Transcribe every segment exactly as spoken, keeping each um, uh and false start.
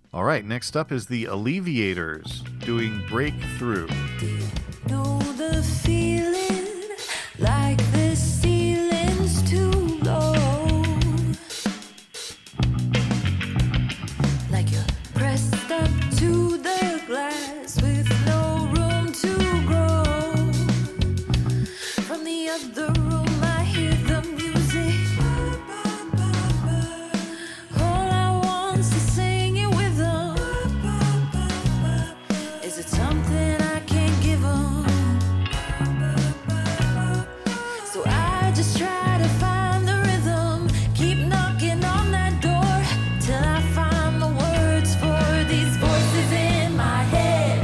All right, next up is the Alleviators doing Breakthrough. Know the feeling like the ceiling's too low, like you're pressed up to the glass with no room to grow. From the other room I hear the music, all I want's to sing it with them. Is it something I can't give them? So I just try to find the rhythm, keep knocking on that door till I find the words for these voices in my head.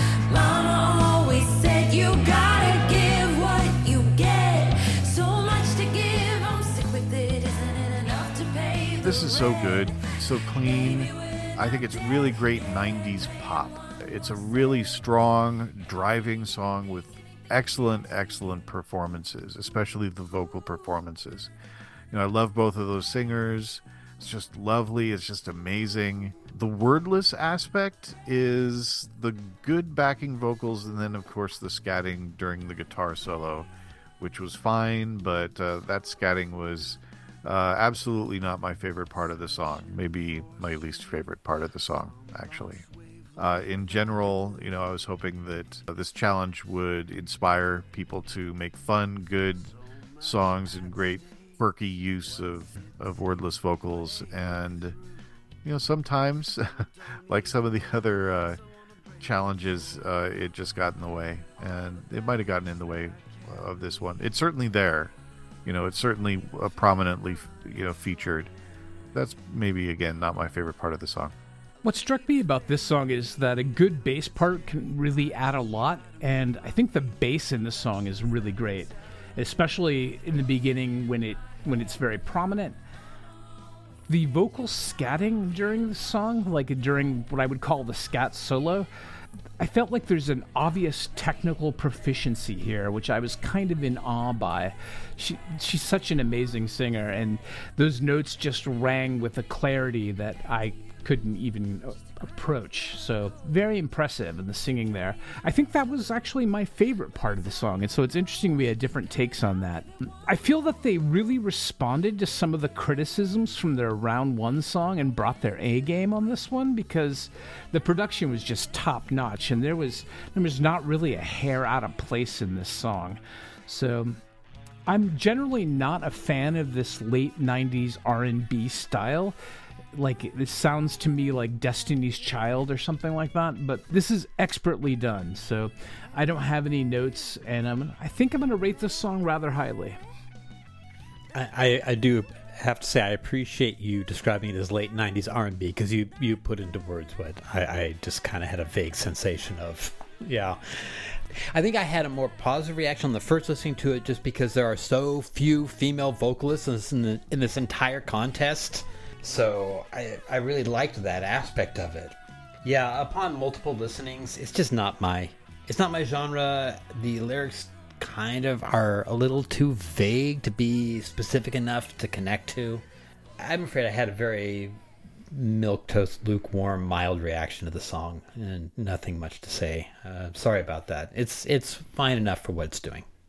Mama always said you gotta give what you get. So much to give, I'm sick with it. Isn't it enough to pay the This is so rent? good, so clean. I think it's really great nineties pop. It's a really strong, driving song with excellent, excellent performances, especially the vocal performances. You know, I love both of those singers. It's just lovely. It's just amazing. The wordless aspect is the good backing vocals, and then, of course, the scatting during the guitar solo, which was fine, but uh, that scatting was uh, absolutely not my favorite part of the song. Maybe my least favorite part of the song, actually. Uh, in general, you know, I was hoping that uh, this challenge would inspire people to make fun, good songs and great quirky use of, of wordless vocals. And, you know, sometimes, like some of the other uh, challenges, uh, it just got in the way. And it might have gotten in the way of this one. It's certainly there. You know, it's certainly uh, prominently, you know, featured. That's maybe, again, not my favorite part of the song. What struck me about this song is that a good bass part can really add a lot, and I think the bass in this song is really great, especially in the beginning when it when it's very prominent. The vocal scatting during the song, like during what I would call the scat solo, I felt like there's an obvious technical proficiency here, which I was kind of in awe by. She she's such an amazing singer, and those notes just rang with a clarity that I couldn't even approach. So very impressive in the singing there. I think that was actually my favorite part of the song, and so it's interesting we had different takes on that. I feel that they really responded to some of the criticisms from their round one song and brought their A game on this one, because the production was just top notch, and there was there was not really a hair out of place in this song. So I'm generally not a fan of this late nineties R and B style. Like, it sounds to me like Destiny's Child or something like that, but this is expertly done. So I don't have any notes, and I'm I think I'm going to rate this song rather highly. I, I, I do have to say I appreciate you describing it as late nineties R and B, because you, you put into words what I, I just kind of had a vague sensation of. Yeah. I think I had a more positive reaction on the first listening to it, just because there are so few female vocalists in this, in, the, in this entire contest. So I, I really liked that aspect of it. Yeah, upon multiple listenings, it's just not my it's not my genre. The lyrics kind of are a little too vague to be specific enough to connect to. I'm afraid I had a very milquetoast, lukewarm, mild reaction to the song, and nothing much to say. Uh, sorry about that. It's it's fine enough for what it's doing.